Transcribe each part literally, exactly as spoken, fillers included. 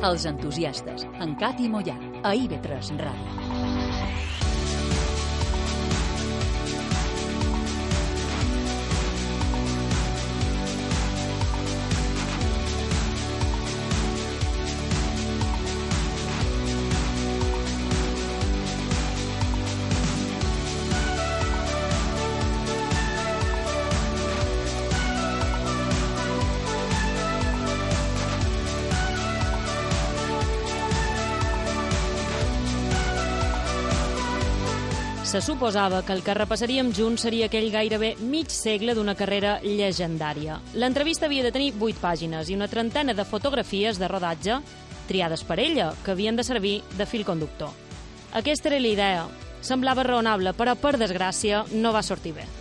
Els entusiastes, en Cati Mollà, a I V tres Ràdio. Se suposava que el que repassaríem junts seria aquell gairebé mig segle d'una carrera llegendària. L'entrevista havia de tenir vuit pàgines i una trentena de fotografies de rodatge triades per ella, que havien de servir de fil conductor. Aquesta era la idea. Semblava raonable, però, per desgràcia, no va sortir bé.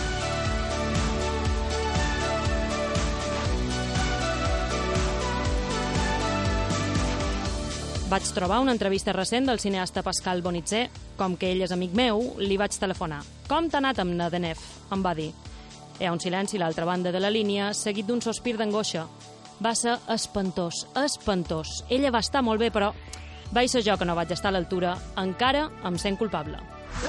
Vaig trobar una entrevista recent del cineasta Pascal Bonitzer. Com que ell és amic meu, li vaig telefonar. Com t'ha anat amb Nadenev? Em va dir. Hi ha un silenci a l'altra banda de la línia, seguit d'un sospir d'angoixa. Va ser espantós, espantós. Ella va estar molt bé, però vaig ser jo que no vaig estar a l'altura. Encara em sent culpable.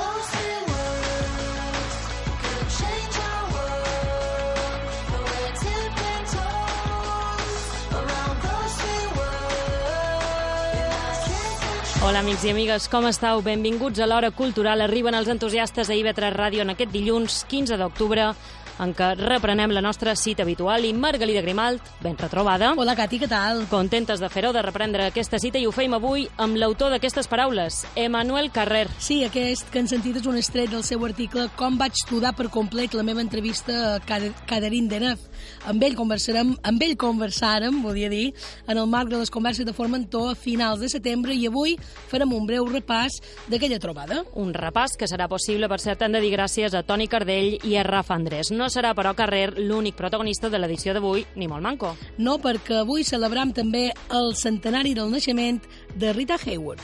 Hola, amics i amigues, com estàu? Benvinguts a l'Hora Cultural. Arriben els entusiastes a I V tres Ràdio en aquest dilluns quinze d'octubre, en què reprenem la nostra cita habitual. I Margalida Grimalt, ben retrobada. Hola, Cati, què tal? Contentes de fer-ho, de reprendre aquesta cita, i ho feim avui amb l'autor d'aquestes paraules, Emmanuel Carrer. Sí, aquest que han sentit és un estret del seu article Com vaig estudar per complet la meva entrevista a Catherine Deneuve. Amb ell conversarem, amb ell conversàrem, volia dir, en el marc de les converses de Formentor a finals de setembre, i avui farem un breu repàs d'aquella trobada. Un repàs que serà possible, per cert, hem de dir gràcies a Toni Cardell i a Rafa Andrés. No serà, però, Carrer l'únic protagonista de l'edició d'avui, ni molt manco. No, perquè avui celebram també el centenari del naixement de Rita Hayworth.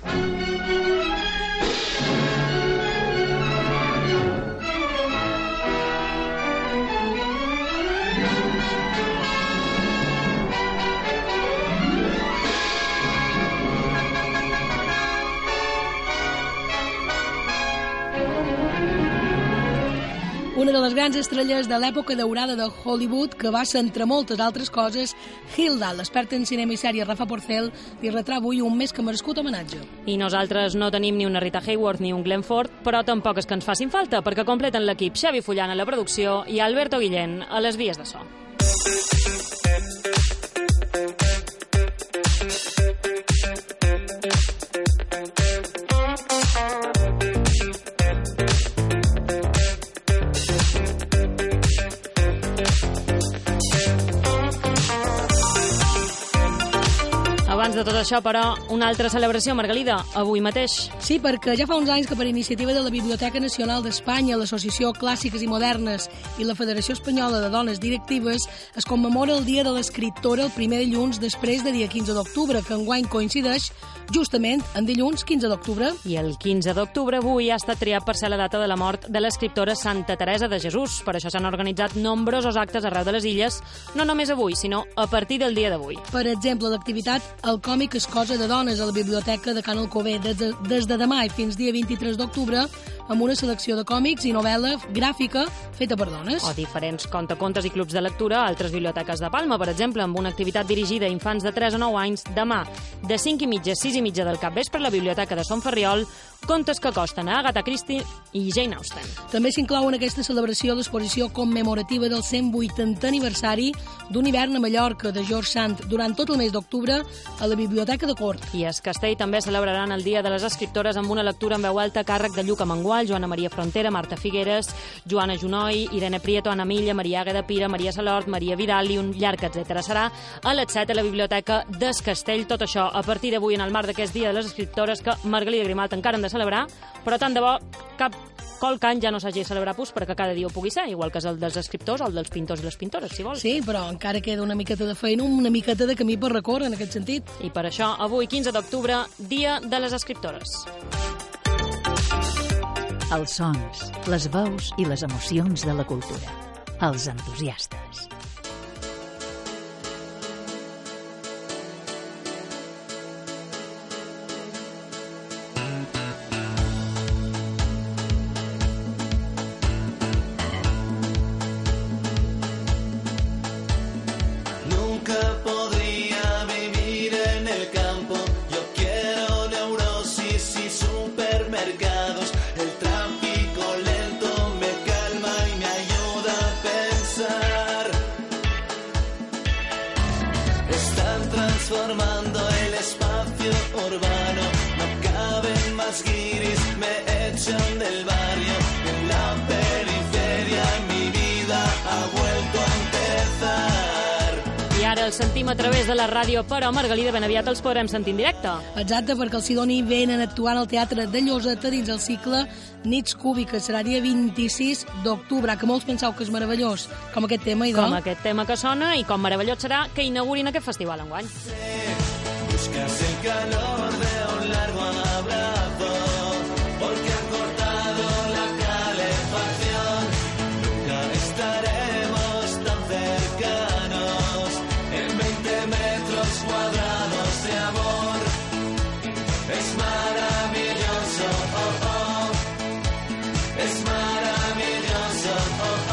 Una de les grans estrelles de l'època daurada de Hollywood, que va ser, entre moltes altres coses, Hilda, l'experta en cinema i sèrie Rafa Porcel, li retrà avui un més que merescut homenatge. I nosaltres no tenim ni una Rita Hayworth ni un Glenn Ford, però tampoc és que ens facin falta, perquè completen l'equip Xavi Fullan a la producció i Alberto Guillén a les vies de so. Abans de tot això, però, una altra celebració, Margalida, avui mateix. Sí, perquè ja fa uns anys que per iniciativa de la Biblioteca Nacional d'Espanya, l'Associació Clàssiques i Modernes i la Federació Espanyola de Dones Directives es commemora el Dia de l'Escriptora el primer dilluns després de dia quinze d'octubre, que enguany coincideix justament en dilluns quinze d'octubre. I el quinze d'octubre avui ha estat triat per ser la data de la mort de l'escriptora Santa Teresa de Jesús. Per això s'han organitzat nombrosos actes arreu de les illes, no només avui, sinó a partir del dia d'avui. Per exemple, l'activitat El còmic és cosa de dones a la Biblioteca de Can Alcover des de, des de demà i fins dia vint-i-tres d'octubre, amb una selecció de còmics i novel·la gràfica feta per dones. O diferents contacontes i clubs de lectura a altres biblioteques de Palma, per exemple, amb una activitat dirigida a infants de tres a nou anys demà, de cinc i mitja a sis i mitja del capvespre a la Biblioteca de Son Ferriol, contes que costen a Agatha Christie i Jane Austen. També s'inclou en aquesta celebració l'exposició commemorativa del cent vuitantè aniversari d'un hivern a Mallorca de George Sand durant tot el mes d'octubre a la Biblioteca de Cort. I a Es Castell també celebraran el Dia de les Escriptores amb una lectura en veu alta a càrrec de Lluc Amengual, Joana Maria Frontera, Marta Figueres, Joana Junoi, Irene Prieto, Anna Milla, Maria Àgueda Pira, Maria Salort, Maria Vidal i un llarg etcètera. Serà a les set a la Biblioteca d'Es Castell. Tot això a partir d'avui en el marc d'aquest Dia de les Escriptores que Margalida Grimalt encara hem de celebrar, però tant de bo cap qualque any ja no s'hagi de celebrar pues, perquè cada dia ho pugui ser, igual que és el dels escriptors o el dels pintors i les pintores, si vols. Sí, però encara queda una miqueta de feina, una miqueta de camí per recórrer en aquest sentit. I per això, avui, quinze d'octubre, Dia de les Escriptores. Els sons, les veus i les emocions de la cultura. Els entusiastes. transformando el espacio urbano. No caben más guiris, me echan del barrio. En la periferia mi vida ha vuelto a empezar. I ara els sentim a través de la ràdio, però Margalida, ben aviat els podrem sentir en directe. Exacte, perquè els Sidoni venen actuant al Teatre de Lloseta dins el cicle Nits Cúbiques. Serà dia vint-i-sis d'octubre, que molts penseu que és meravellós, com aquest tema, idò? Com aquest tema que sona i com meravellós serà que inaugurin aquest festival enguany. Buscas el calor de un largo abrazo, porque han cortado la calefacción. Nunca estaremos tan cercanos, en veinte metros cuadrados de amor. Es maravilloso, oh, oh. Es maravilloso, oh,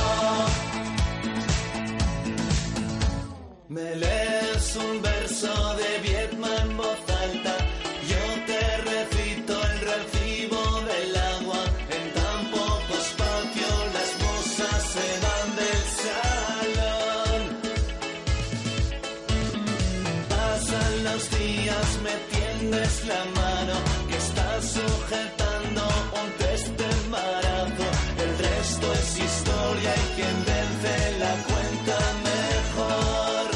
oh. Me lees un verso de Vietnam en voz alta, yo te recito el recibo del agua. En tan poco espacio las musas se van del salón. Pasan los días, me tiendes la mano, que estás sujetando un test de embarazo. El resto es historia y quien vence la cuenta mejor.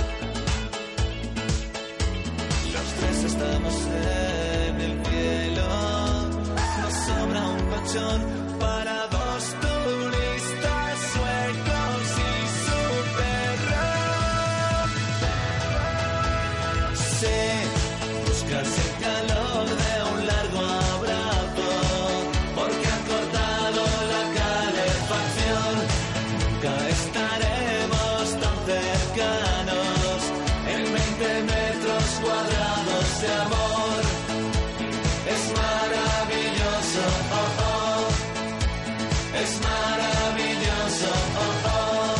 Los tres estamos en el cielo, nos sobra un colchón para dos turistas suecos y su perro. Sí, buscas el calor de un largo abrazo, porque han cortado la calefacción. Nunca estaremos tan cercanos, en veinte metros cuadrados de amor. Es maravilloso, oh, oh. Es maravilloso, oh, oh.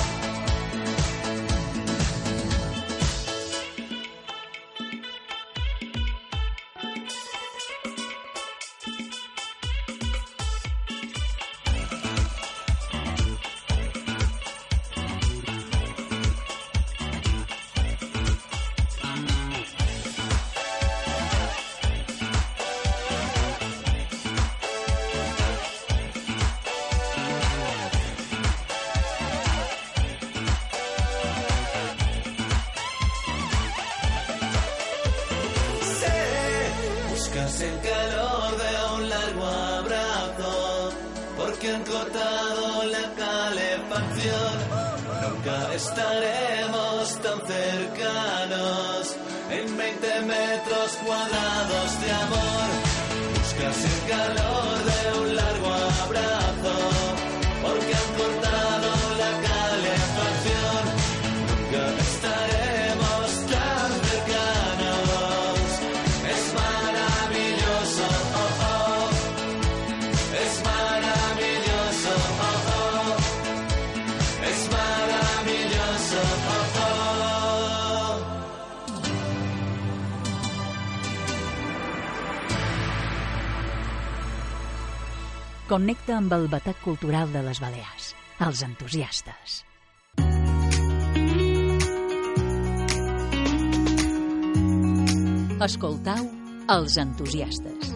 Buscas el calor de un largo abrazo, porque han cortado la calefacción. Nunca estaremos tan cercanos, en veinte metros cuadrados de amor. Buscas el calor de un largo abrazo, porque han cortado la calefacción. Nunca estaremos tan cercanos. Es maravilloso, oh, oh. Es maravilloso, oh, oh. Es maravilloso, oh, oh. Connecta amb el batec cultural de les Balears, els entusiastes. Escoltau Els entusiastes.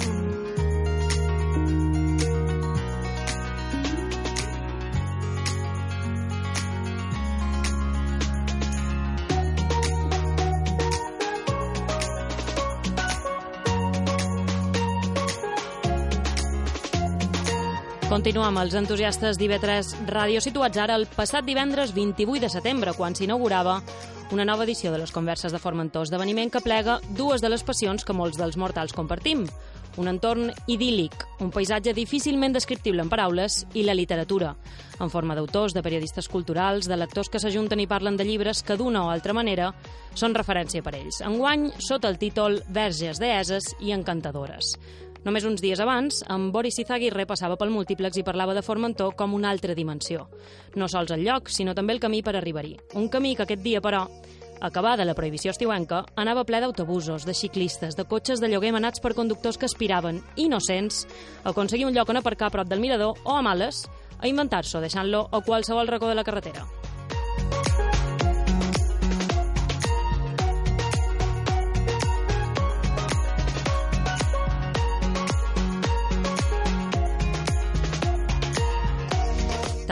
Continuem amb els entusiastes d'I V tres Ràdio, situats ara el passat divendres vint-i-vuit de setembre, quan s'inaugurava una nova edició de les Converses de Formentor, esdeveniment que plega dues de les passions que molts dels mortals compartim. Un entorn idíl·lic, un paisatge difícilment descriptible en paraules, i la literatura, en forma d'autors, de periodistes culturals, de lectors que s'ajunten i parlen de llibres que d'una o altra manera són referència per ells. Enguany, sota el títol Verges, deeses i encantadores. Només uns dies abans, en Boris Izaguirre passava pel múltiplex i parlava de Formentor com una altra dimensió. No sols el lloc, sinó també el camí per arribar-hi. Un camí que aquest dia, però, acabada la prohibició estiuenca, anava ple d'autobusos, de ciclistes, de cotxes de lloguer manats per conductors que aspiraven, innocents, a aconseguir un lloc on aparcar a prop del mirador o, a males, a inventar-s'ho, deixant-lo a qualsevol racó de la carretera.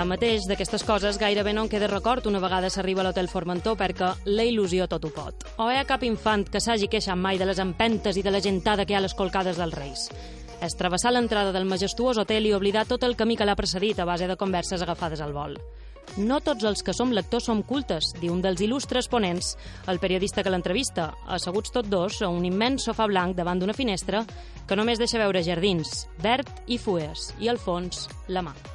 Tanmateix, d'aquestes coses gairebé no en queda record una vegada s'arriba a l'Hotel Formentor perquè la il·lusió tot ho pot. O hi ha cap infant que s'hagi queixat mai de les empentes i de la gentada que hi ha a les colcades dels Reis. És travessar l'entrada del majestuós hotel i oblidar tot el camí que l'ha precedit a base de converses agafades al vol. No tots els que som lectors som cultes, diu un dels il·lustres ponents, el periodista que l'entrevista, asseguts tots dos a un immens sofà blanc davant d'una finestra que només deixa veure jardins, verd i fulles, i al fons, la mar.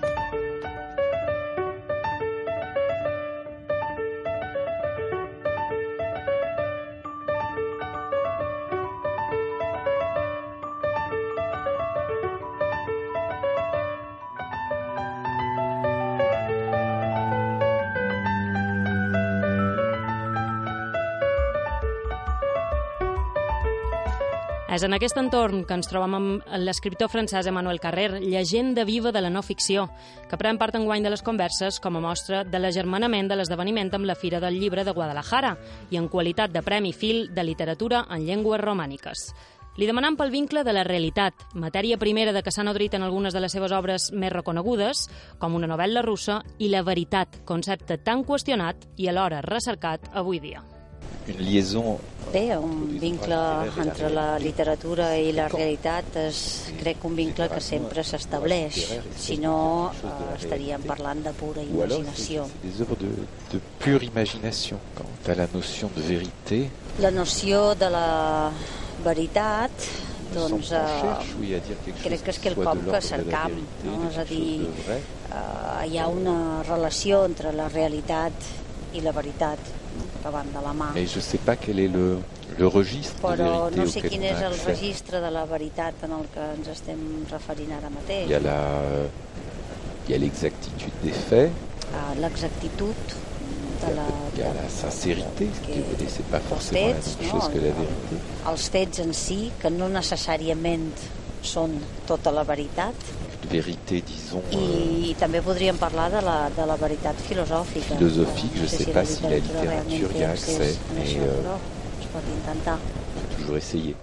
És en aquest entorn que ens trobem amb l'escriptor francès Emmanuel Carrère, llegenda viva de la no-ficció, que pren part enguany de les converses com a mostra de l'agermanament de l'esdeveniment amb la Fira del Llibre de Guadalajara i en qualitat de Premi Fil de Literatura en Llengües Romàniques. Li demanam pel vincle de la realitat, matèria primera de què s'ha nodrit en algunes de les seves obres més reconegudes, com una novel·la russa, i la veritat, concepte tan qüestionat i alhora recercat avui dia. Une liaison. Bé, un vincle entre la literatura i la realitat és, crec, un vincle que sempre s'estableix. Si no, eh, estaríem parlant de pura imaginació. Des œuvres de, de pure imagination. Quant à la notion de vérité. La noció de la veritat, doncs, eh, crec que és quelcom que cercam, no? És a dir, eh, hi ha una relació entre la realitat i la veritat, que van de la mà. Mais je sais pas quel est le, le registre Però de vérité no sé auquel quin on a és el accès. registre de la veritat en el que ens estem referint ara mateix. Il y a la, il y a l'exactitude des faits. Uh, L'exactitud de la... Il y a la sincérité, que, qui c'est pas forcément la fets, même chose no? que la vérité. Els fets en si, que no necessàriament són tota la veritat. Vérité, disons, I, i també podríem parlar de la, de la veritat filosòfica. philosophique, je No sais si pas si la literatura littérature realment y a té accès, a mais això, euh, però es pot intentar. on peut toujours essayer.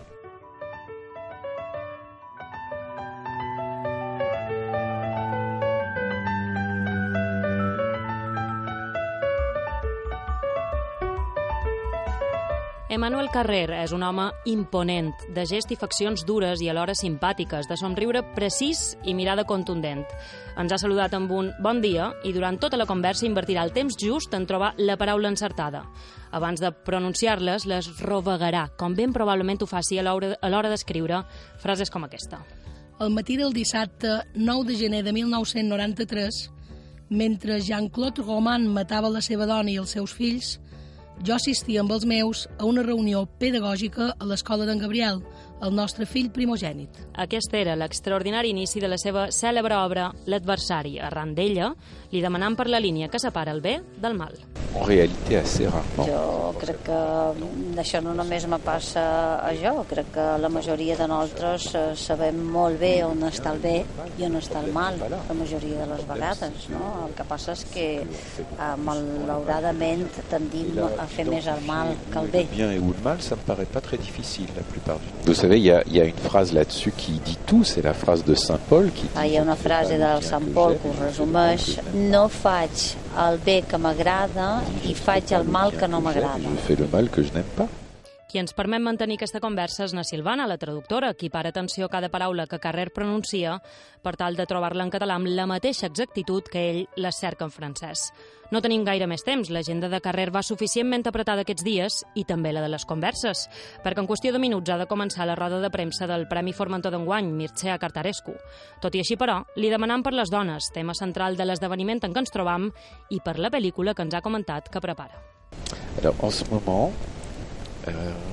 Emmanuel Carrère és un home imponent, de gest i faccions dures i alhora simpàtiques, de somriure precís i mirada contundent. Ens ha saludat amb un bon dia i durant tota la conversa invertirà el temps just en trobar la paraula encertada. Abans de pronunciar-les, les rovegarà, com ben probablement ho faci a l'hora d'escriure frases com aquesta. El matí del dissabte nou de gener de mil nou-cents noranta-tres, mentre Jean-Claude Roman matava la seva dona i els seus fills, jo assistia amb els meus a una reunió pedagògica a l'escola d'en Gabriel, el nostre fill primogènit. Aquest era l'extraordinari inici de la seva cèlebre obra L'adversari. Arran d'ella, li demanam per la línia que separa el bé del mal. En réalité, assez rarement. Jo crec que això no només me passa a jo, crec que la majoria de nosaltres sabem molt bé on està el bé i on està el mal, la majoria de les vegades, no? El que passa és que eh, malauradament tendim a fer més el mal que el bé. Le bien et ou le mal, ça me paraît pas très difficile la plupart du temps. Vous savez, il y a, il y a une phrase là-dessus qui dit tout, c'est la phrase de Saint Paul qui dit... Ah, hi ha una frase del Sant Paul que ho resumeix: no faig el bé que m'agrada i faig el mal que no m'agrada. Je fais le mal que je n'aime pas. Qui ens permet mantenir aquesta conversa és na Silvana, la traductora, qui para atenció a cada paraula que Carrère pronuncia per tal de trobar-la en català amb la mateixa exactitud que ell les cerca en francès. No tenim gaire més temps, l'agenda de Carrère va suficientment apretada aquests dies i també la de les converses, perquè en qüestió de minuts ha de començar la roda de premsa del Premi Formentor d'enguany, Mircea Cartarescu. Tot i així, però, li demanam per les dones, tema central de l'esdeveniment en què ens trobam, i per la pel·lícula que ens ha comentat que prepara. Alors, en ce moment... Euh,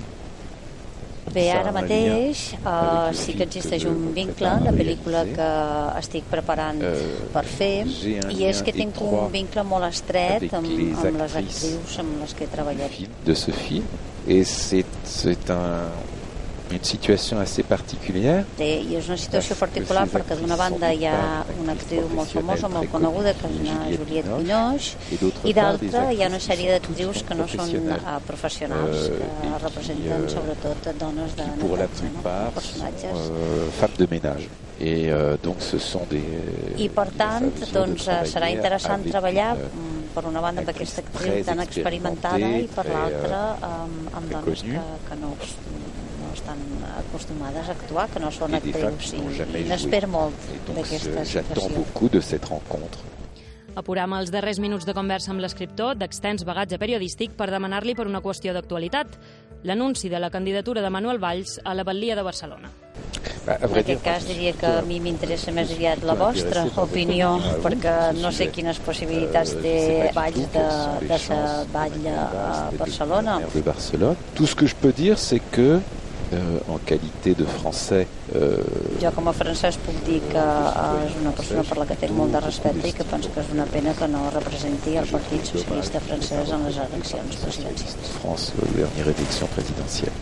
Bé, ara mateix uh, sí que existeix un vincle, la pel·lícula que estic preparant per fer, i és que tinc un vincle molt estret amb, amb les actrius amb les que he treballat. De ce film, et c'est, c'est un, une situation assez particulière. Sí, i és una situació particular perquè d'una banda hi ha una actriu molt famosa, molt coneguda, que és la Juliette Binoche, i d'altra hi ha una sèrie d'actrius que no són uh, professionals, que representen sobretot dones de negrats, no? Personatges. Femmes de ménage. Et euh, donc ce sont des... I per tant, doncs, serà interessant treballar per una banda amb aquesta actriu tan experimentada i per l'altra amb, amb dones que, que no, no estan acostumades a actuar, que no són actrius, i, i n'espero molt d'aquesta situació. J'attends beaucoup de cette rencontre. Apurem els darrers minuts de conversa amb l'escriptor d'extens bagatge periodístic per demanar-li per una qüestió d'actualitat, l'anunci de la candidatura de Manuel Valls a la Batlia de Barcelona. En aquest cas diria que a mi m'interessa més aviat la vostra opinió, perquè no sé quines possibilitats té Valls de, de ser batlle a Barcelona. Tout ce que je peux dire, c'est que Euh, en qualité de français. Euh... Jo com a francès puc dir que uh, és una persona per la que tinc molt de respecte i que penso que és una pena que no representi el Partit Socialista francès en les eleccions presidencials. France, la dernière élection présidentielle.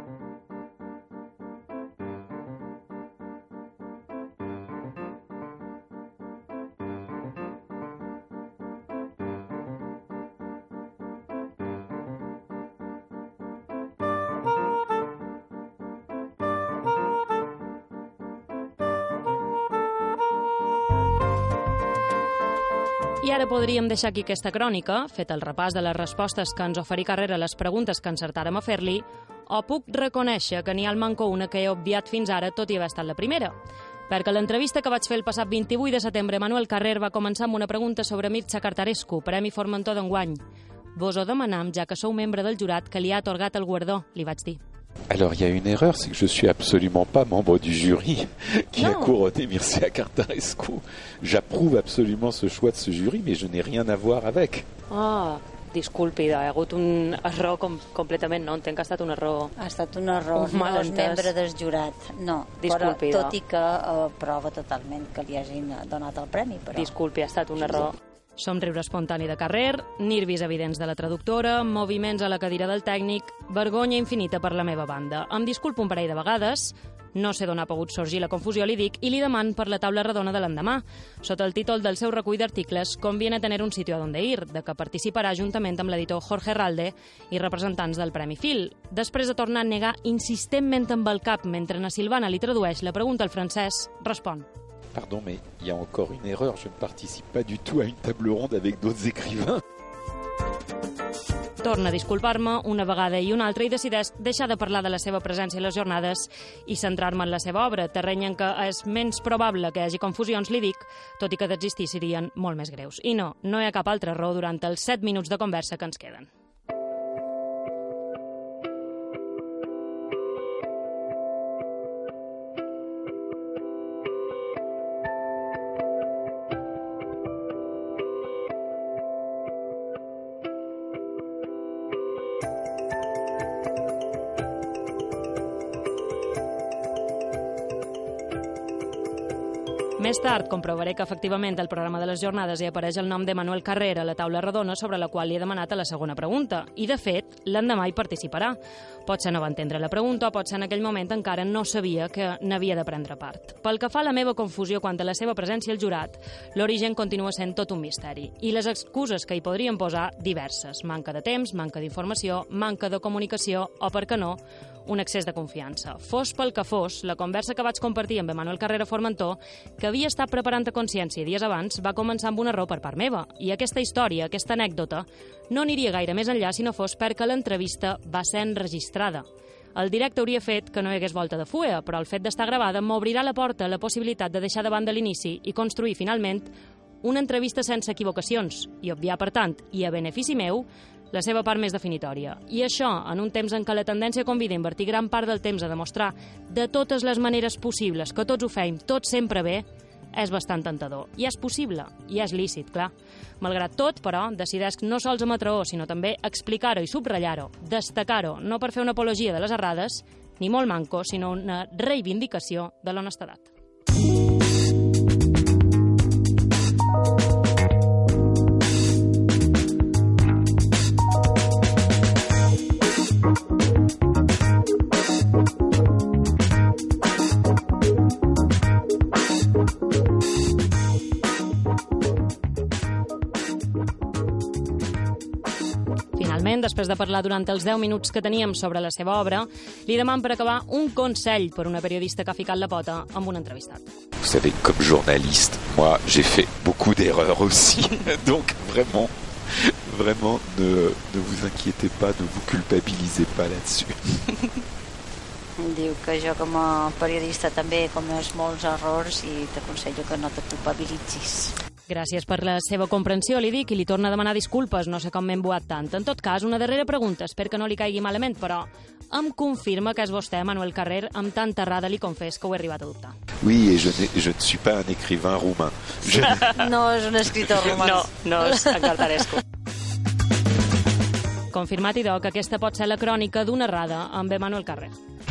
I ara podríem deixar aquí aquesta crònica, fet el repàs de les respostes que ens oferí Carrera a les preguntes que encertàrem a fer-li, o puc reconèixer que n'hi ha al manco una que he obviat fins ara, tot i haver estat la primera. Perquè l'entrevista que vaig fer el passat vint-i-vuit de setembre a Manuel Carrer va començar amb una pregunta sobre Mircea Cartarescu, Premi Formentor d'enguany. Vos ho demanam, ja que sou membre del jurat que li ha atorgat el guardó, li vaig dir. Alors, il y a une erreur, c'est que je suis absolument pas membre du jury qui non. a couronné Mircea Cartarescu. J'approuve absolument ce choix de ce jury, mais je n'ai rien à voir avec. Ah, disculpi, hi ha hagut un error com, completament, no? Entenc que ha estat un error... Ha estat un error, un no és membre del jurat, no. Disculpi, però, tot i que uh, prova totalment que li hagin donat el premi, però... Disculpi, ha estat un error... Somriure espontani de Carrer, nervis evidents de la traductora, moviments a la cadira del tècnic, vergonya infinita per la meva banda. Em disculpo un parell de vegades, no sé d'on ha pogut sorgir la confusió, li dic, i li deman per la taula redona de l'endemà, sota el títol del seu recull d'articles Conviene tener un sitio a donde ir, de què participarà juntament amb l'editor Jorge Herralde i representants del Premi Fil. Després de tornar a negar insistentment amb el cap mentre na Silvana li tradueix la pregunta al francès, respon. Pardon, mais il y a encore une erreur. Je ne participe pas du tout à une table ronde avec d'autres écrivains. Torna a disculpar-me una vegada i una altra i decideix deixar de parlar de la seva presència a les jornades i centrar-me en la seva obra, terreny en què és menys probable que hi hagi confusions, li dic, tot i que d'existir serien molt més greus. I no, no hi ha cap altre error durant els set minuts de conversa que ens queden. Més tard comprovaré que efectivament al programa de les jornades hi apareix el nom de Manuel Carrera a la taula redona sobre la qual li he demanat a la segona pregunta. I, de fet, l'endemà hi participarà. Potser no va entendre la pregunta o potser en aquell moment encara no sabia que n'havia de prendre part. Pel que fa a la meva confusió quant a la seva presència al jurat, l'origen continua sent tot un misteri. I les excuses que hi podrien posar, diverses. Manca de temps, manca d'informació, manca de comunicació o, per què no, un excés de confiança. Fos pel que fos, la conversa que vaig compartir amb Manuel Carrera Formentor, que havia estat preparant a consciència dies abans, va començar amb un error per part meva. I aquesta història, aquesta anècdota, no aniria gaire més enllà si no fos perquè l'entrevista va ser enregistrada. El directe hauria fet que no hi hagués volta de fulla, però el fet d'estar gravada m'obrirà la porta a la possibilitat de deixar de banda l'inici i construir, finalment, una entrevista sense equivocacions i obviar, per tant, i a benefici meu, la seva part més definitòria. I això, en un temps en què la tendència convida a invertir gran part del temps a demostrar de totes les maneres possibles que tots ho feim, tot sempre bé, és bastant tentador. I és possible, i és lícit, clar. Malgrat tot, però, decidesc no sols emetre-ho, sinó també explicar-ho i subratllar-ho, destacar-ho, no per fer una apologia de les errades, ni molt manco, sinó una reivindicació de l'honestedat. finalment, després de parlar durant els deu minuts que teníem sobre la seva obra, li deman per acabar un consell per una periodista que ha ficat la pota amb un entrevistat. Vous savez, comme journaliste, moi, j'ai fait beaucoup d'erreurs aussi. Donc, vraiment, vraiment, ne, ne vous inquiétez pas, ne vous culpabilisez pas là-dessus. Diu que jo com a periodista també he comès molts errors i t'aconsello que no te culpabilitzis. Gràcies per la seva comprensió, li dic, i li torna a demanar disculpes, no sé com m'he embuat tant. En tot cas, una darrera pregunta, espero que no li caigui malament, però em confirma que és vostè, Manuel Carrer, amb tanta errada li confés que ho he arribat a dubtar. Oui, et je, je ne suis pas un écrivain roumain. Je... No és un escritor romà. No, no és en Cartarescu. Confirmat, idò, que aquesta pot ser la crònica d'una errada amb Manuel Carrer.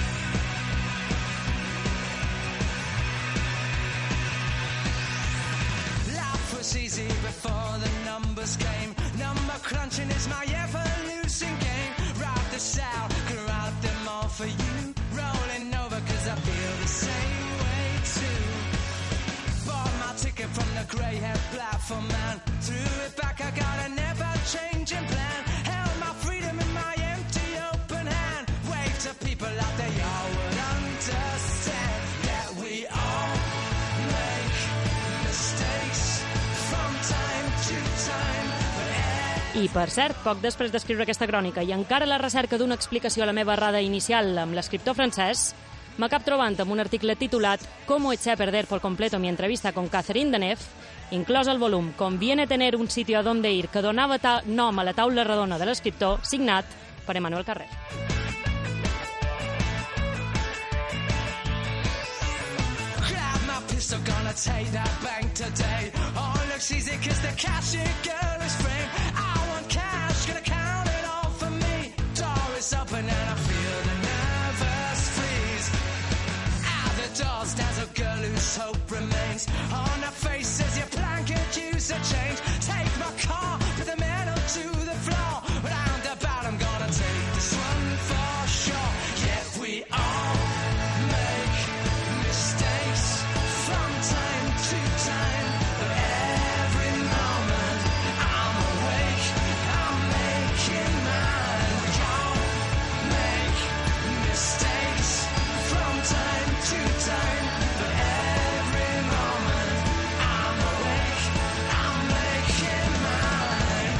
Easy before the numbers came. Number crunching is my ever-losing game. Write this out, gonna write them all for you. Rolling over cause I feel the same way too. Bought my ticket from the grey-haired platform man. Threw it back, I got a never-changing plan. Held my freedom in my empty open hand. Waved to people out there, y'all would understand that we all make mistakes. I, per cert, poc després d'escriure aquesta crònica i encara a la recerca d'una explicació a la meva errada inicial amb l'escriptor francès, m'acab trobant amb un article titulat «Cómo eché a perder por completo mi entrevista con Catherine Deneuve», inclòs el volum «Conviene tener un sitio a donde ir», que donava nom a la taula redona de l'escriptor, signat per Emmanuel Carrer. So gonna take that bank today. Oh, looks easy cause the cashier girl is free. I want cash, gonna count it all for me. Door is open and I feel the nervous freeze. Out the door stands a girl whose hope remains. On her face says your plan could use a change. Take my car, put the metal to the floor. Roundabout I'm gonna take this one for sure. Yeah, we all make mistakes. From time to time, but every moment I'm awake, I'm making mine. We all make mistakes from time to time, but every moment I'm awake, I'm making mine.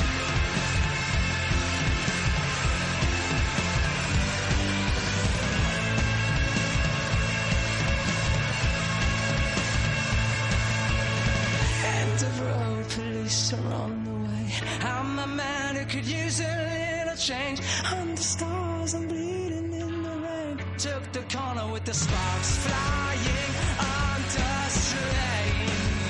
End of road, police are on the way. I'm a man who could use a little change. Under stars, I'm bleeding in the rain. Took the corner with the sparks flying under strain.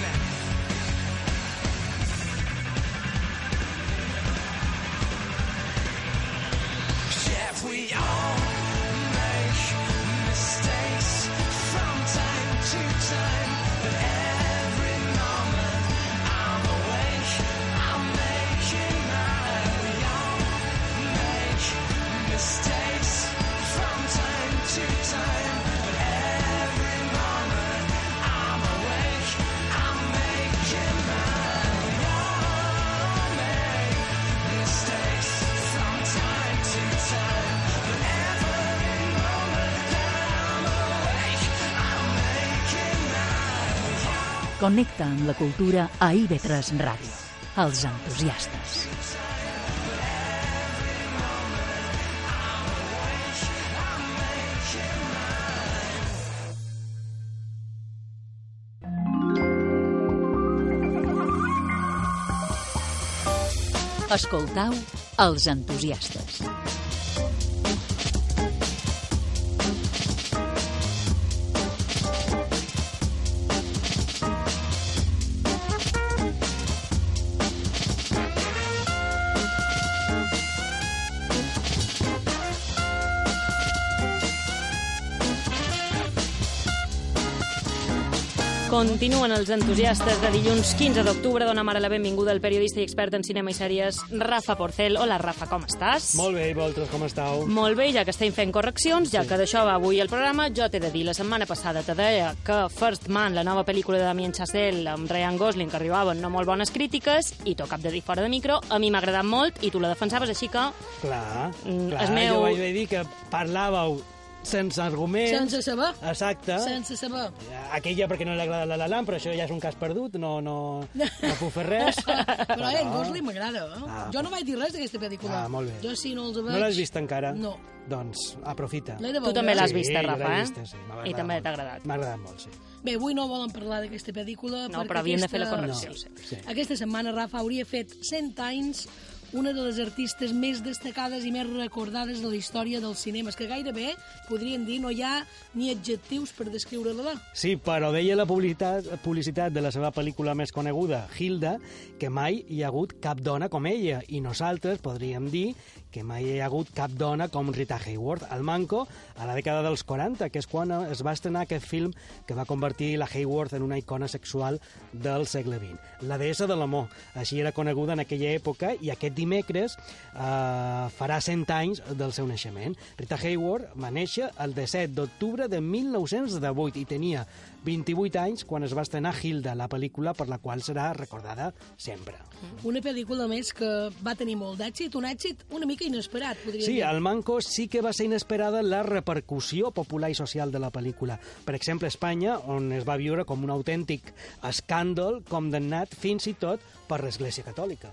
Yeah, we all make mistakes from time to time, but every moment I'm awake, I'm making mine. We all make mistakes from time to time, but every moment I'm awake, I'm making mine. We all make mistakes from time to time, but every moment that I'm awake, I'm making mine. We all Connecta amb la cultura a I V tres Ràdio. Els entusiastes. Escoltau Els entusiastes. Continuen els entusiastes de dilluns quinze d'octubre. Donem ara la benvinguda al periodista i expert en cinema i sèries, Rafa Porcel. Hola, Rafa, com estàs? Molt bé, i vosaltres com estàu? Molt bé, ja que estem fent correccions, ja que d'això va avui el programa, jo t'he de dir, la setmana passada te deia que First Man, la nova pel·lícula de Damien Chazelle amb Ryan Gosling, que arribaven no molt bones crítiques, i t'ho cap de dir fora de micro, a mi m'ha agradat molt i tu la defensaves, així que... Clar, Mm, clar, el meu- jo vaig dir que parlàveu sense arguments. Sense saber. Exacte. Sense saber. Aquella perquè no li agrada La La Land, però això ja és un cas perdut, no, no, no puc fer res. Però eh, en Gosling m'agrada, eh? Ah, jo no vaig dir res d'aquesta pel·lícula. Ah, molt bé. Jo sí, no els veig... No l'has vist encara? No. Doncs aprofita. L'he de Tu veure. també l'has Sí, vista, jo Rafa, l'he eh? vista, sí, m'ha I agradat també molt. t'ha agradat. M'ha agradat molt, sí. Bé, avui no volen parlar d'aquesta pel·lícula No, perquè però havíem de fer la aquesta... correcció. No. Sí. Sí. Aquesta setmana, Rafa, hauria fet cent anys una de les artistes més destacades i més recordades de la història del cinema. És que gairebé, podríem dir, no hi ha ni adjectius per descriure-la. Sí, però deia la publicitat, publicitat de la seva pel·lícula més coneguda, Hilda, que mai hi ha hagut cap dona com ella, i nosaltres podríem dir que mai hi ha hagut cap dona com Rita Hayworth. Al Manco, a la dècada dels quaranta, que és quan es va estrenar aquest film que va convertir la Hayworth en una icona sexual del segle vint. La deessa de l'amor, així era coneguda en aquella època, i aquest dimecres eh, farà cent anys del seu naixement. Rita Hayworth va néixer el disset d'octubre de mil nou-cents divuit i tenia vint-i-vuit anys quan es va estrenar Hilda, la pel·lícula per la qual serà recordada sempre. Una pel·lícula més que va tenir molt d'èxit, un èxit una mica inesperat, podríem Sí, dir. al Manco sí que va ser inesperada la repercussió popular i social de la pel·lícula. Per exemple, a Espanya, on es va viure com un autèntic escàndol condemnat fins i tot per l'Església Catòlica.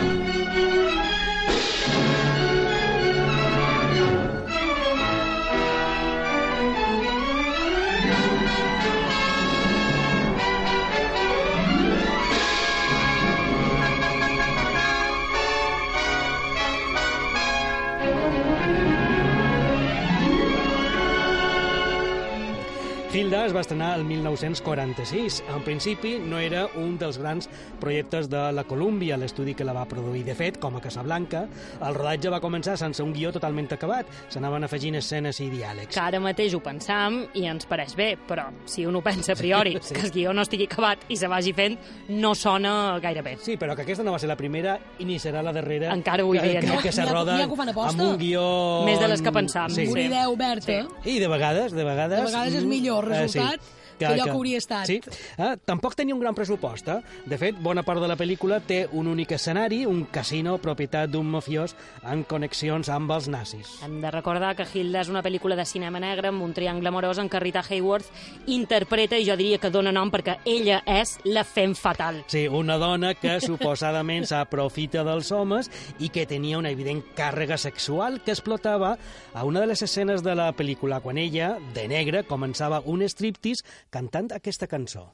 Hilda es va estrenar el mil nou-cents quaranta-sis. En principi no era un dels grans projectes de la Columbia, l'estudi que la va produir. De fet, com a Casablanca, el rodatge va començar sense un guió totalment acabat. S'anaven afegint escenes i diàlegs. Que ara mateix ho pensam i ens pareix bé, però si un ho pensa a priori, Sí. que el guió no estigui acabat i se vagi fent, no sona gaire bé. Sí, però que aquesta no va ser la primera i ni serà la darrera. Encara ho hi que, veien, que, no? que se N'hi ha- roda n'hi ha que ho fan aposta. amb un guió... Més de les que pensam, Sí. Una sí. idea oberta. I de vegades, de vegades... De vegades és millor mm, eh, resultat que allò que hauria estat. Sí. Ah, tampoc tenia un gran pressupost. Eh? De fet, bona part de la pel·lícula té un únic escenari, un casino propietat d'un mafiós amb connexions amb els nazis. Hem de recordar que Hilda és una pel·lícula de cinema negre amb un triangle amorós en què Rita Hayworth interpreta, i jo diria que dona nom perquè ella és la femme fatal. Sí, una dona que suposadament s'aprofita dels homes i que tenia una evident càrrega sexual que explotava a una de les escenes de la pel·lícula, quan ella, de negre, començava un striptease cantant aquesta cançó.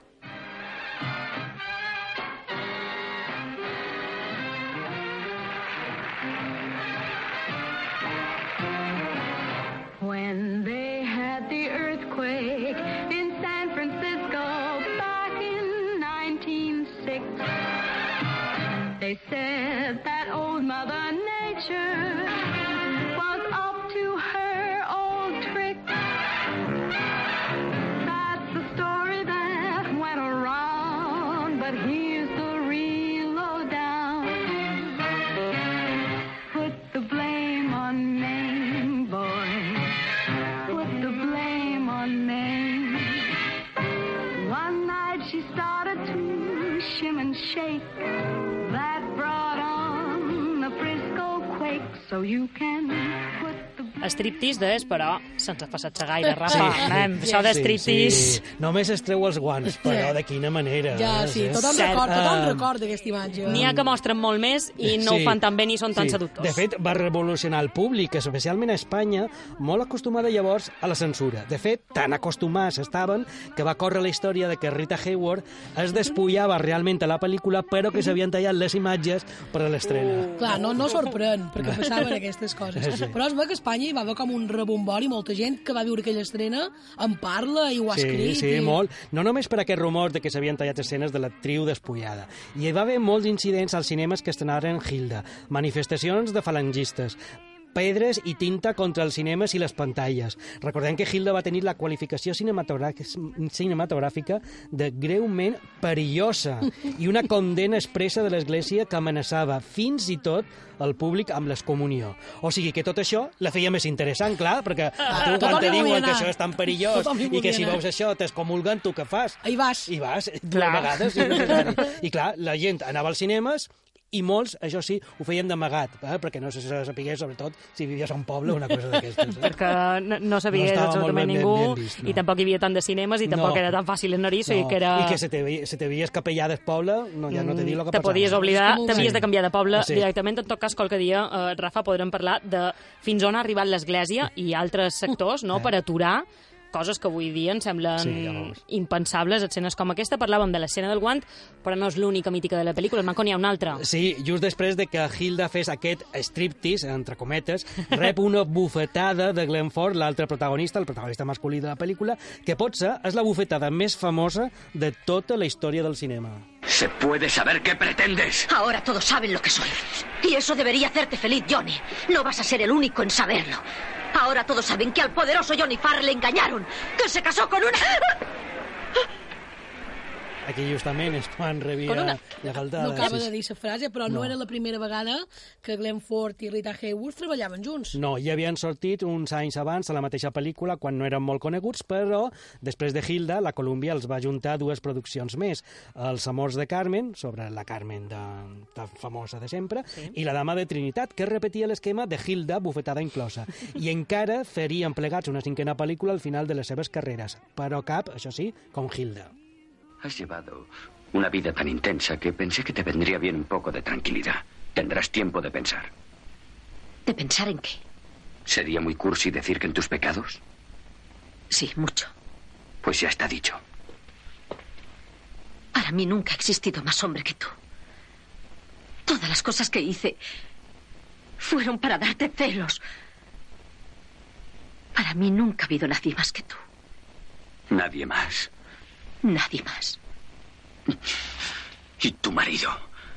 When they had the earthquake in San Francisco back in nineteen oh six, they said that old Mother Nature was up to her old trick. That's the story that went around, but here's the real lowdown. Put the blame on Maine, boy. Put the blame on Maine. One night she started to shim and shake. That brought on the Frisco quake. So you can put the Striptease d'és, però sense passar-se gaire, Rafa. Sí. Anem, això de striptease... Sí, sí. Només es treu els guants, però de quina manera. Ja, eh? sí, tothom Cert. recorda, tothom Ah. recorda aquesta imatge. N'hi ha que mostren molt més i no Sí. ho fan tan bé ni són tan Sí. seductors. De fet, va revolucionar el públic, especialment a Espanya, molt acostumada llavors a la censura. De fet, tan acostumats estaven que va córrer la història de que Rita Hayworth es despullava realment a la pel·lícula, però que s'havien tallat les imatges per a l'estrena. Clar, no, no sorprèn, perquè passaven aquestes coses. Sí. Però es veu que a Espanya hi va haver com un rebombori, molta gent que va viure aquella estrena en parla i ho ha Sí, escrit. sí, i... molt. No només per aquest rumor de que s'havien tallat escenes de l'actriu despullada. I hi va haver molts incidents als cinemes que estrenaren Hilda, manifestacions de falangistes, pedres i tinta contra els cinemes i les pantalles. Recordem que Hilda va tenir la qualificació cinematogràfica de greument perillosa i una condena expressa de l'Església que amenaçava fins i tot el públic amb l'excomunió. O sigui que tot això la feia més interessant, clar, perquè tu quan te diuen que això és tan perillós i que si veus això t'excomulguen, tu què fas? Hi vas. Hi vas, dues vegades. I clar, la gent anava als cinemes i molts, això sí, ho feien d'amagat, eh? perquè no se sapigués, sobretot, si vivies a un poble o una cosa d'aquestes. Eh? Perquè no, no sabia no absolutament ben, ningú, ben, ben vist, no. I tampoc hi havia tant de cinemes, i tampoc no. era tan fàcil anar-hi, no. que era... I que se t'havies capellar del poble, no, ja no te dic el que te passava. Te podies oblidar, t'havies de canviar de poble sí. directament. En tot cas, qualque dia, eh, Rafa, podrem parlar de fins on ha arribat l'Església i altres sectors no, per aturar coses que avui dia ens semblen sí, impensables, escenes com aquesta. Parlàvem de l'escena del guant, però no és l'única mítica de la pel·lícula, el manco n'hi ha una altra. Sí, just després de que Hilda fes aquest striptease, entre cometes, rep una bufetada de Glenn Ford, l'altre protagonista, el protagonista masculí de la pel·lícula, que potser és la bufetada més famosa de tota la història del cinema. ¿Se puede saber qué pretendes? Ahora todos saben lo que soy. Y eso debería hacerte feliz, Johnny. No vas a ser el único en saberlo. Ahora todos saben que al poderoso Johnny Farr le engañaron, que se casó con una... Aquí justament és quan rebia una... la galtada. No acaba de dir la frase, però no. no era la primera vegada que Glenn Ford i Rita Hayworth treballaven junts. No, ja havien sortit uns anys abans a la mateixa pel·lícula, quan no eren molt coneguts, però després de Hilda, la Columbia els va juntar dues produccions més. Els amors de Carmen, sobre la Carmen de, de famosa de sempre, sí. i la dama de Trinitat, que repetia l'esquema de Hilda, bufetada inclosa. I encara farien plegats una cinquena pel·lícula al final de les seves carreres, però cap, això sí, com Hilda. Has llevado una vida tan intensa que pensé que te vendría bien un poco de tranquilidad. Tendrás tiempo de pensar. ¿De pensar en qué? ¿Sería muy cursi decir que en tus pecados? Sí, mucho. Pues ya está dicho. Para mí nunca ha existido más hombre que tú. Todas las cosas que hice fueron para darte celos. Para mí nunca ha habido nadie más que tú. Nadie más. Nadie más. ¿Y tu marido?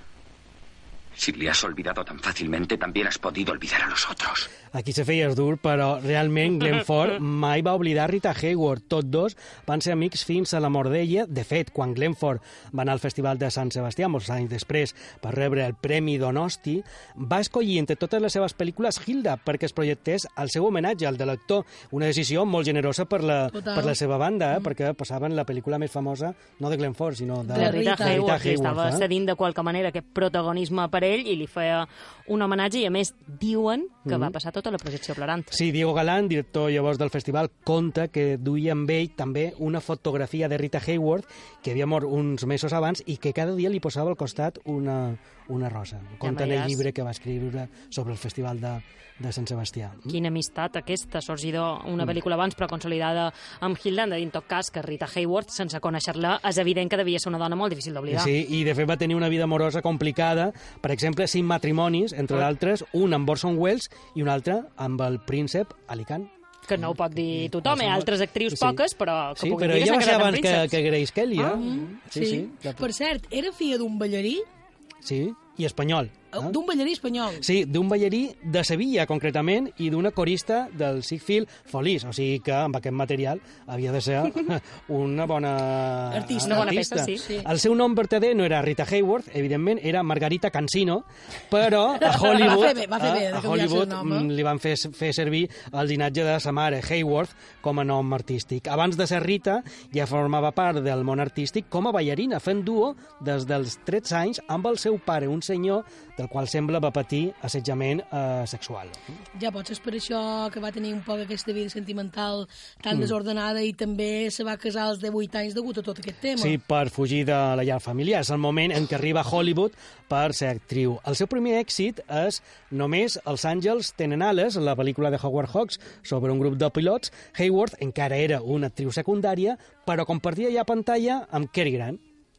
Si le has olvidado tan fácilmente, también has podido olvidar a los otros. Aquí se feia dur, però realment Glenn Ford mai va oblidar Rita Hayworth. Tots dos van ser amics fins a la mort d'ella. De fet, quan Glenn Ford va anar al Festival de Sant Sebastià, molts anys després, per rebre el Premi Donosti, va escollir entre totes les seves pel·lícules Hilda perquè es projectés el seu homenatge al de l'actor. Una decisió molt generosa per la, per la seva banda, eh? mm. perquè passaven la pel·lícula més famosa, no de Glenn Ford, sinó de, de Rita, Rita Hayworth. Hayworth estava eh? cedint de qualque manera aquest protagonisme per ell i li feia un homenatge, i a més diuen que mm. va passar tota la projecció plorant. Sí, Diego Galán, director llavors del festival, conta que duia amb ell també una fotografia de Rita Hayworth que havia mort uns mesos abans i que cada dia li posava al costat una, una rosa. Conta en el llibre que va escriure sobre el festival de, de Sant Sebastià. Quina amistat aquesta, sorgida una pel·lícula abans però consolidada amb Hilda. En tot cas que Rita Hayworth, sense conèixer-la, és evident que devia ser una dona molt difícil d'oblidar. Sí, i de fet va tenir una vida amorosa complicada, per exemple, cinc matrimonis, entre oh. d'altres, un amb Orson Welles i un altre amb el príncep Alicant. Que no ho pot dir tothom, hi ha altres actrius sí. poques, però que sí, puguin però dir que s'ha quedat amb prínceps. Sí, però ella va ser abans que, que Grace Kelly, eh? Ah, mm. sí, sí. sí. Per cert, era filla d'un ballarí? Sí, i espanyol. Eh? D'un ballarí espanyol. Sí, d'un ballarí de Sevilla, concretament, i d'una corista del Ziegfeld Follies. O sigui que amb aquest material havia de ser una bona artista. Una bona peça, sí. sí. El seu nom vertader no era Rita Hayworth, evidentment, era Margarita Cansino, però a Hollywood, va fer bé, va fer bé a Hollywood nom, eh? li van fer, fer servir el llinatge de sa mare, Hayworth, com a nom artístic. Abans de ser Rita, ja formava part del món artístic com a ballarina, fent duo des dels tretze anys amb el seu pare, un senyor del qual sembla va patir assetjament eh, sexual. Ja pots, és per això que va tenir un poc aquesta vida sentimental tan mm. desordenada i també se va casar als divuit anys degut a tot aquest tema. Sí, per fugir de la llar familiar. És el moment en què arriba a Hollywood per ser actriu. El seu primer èxit és Només els àngels tenen ales, la pel·lícula de Howard Hawks sobre un grup de pilots. Hayworth encara era una actriu secundària, però compartia ja pantalla amb Cary Grant.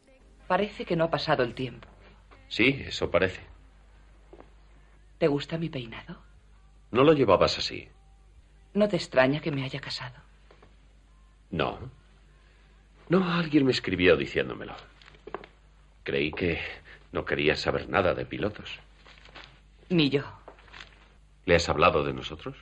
Parece que no ha pasado el tiempo. Sí, eso parece. ¿Te gusta mi peinado? No lo llevabas así. ¿No te extraña que me haya casado? No. No, alguien me escribió diciéndomelo. Creí que no querías saber nada de pilotos. Ni yo. ¿Le has hablado de nosotros?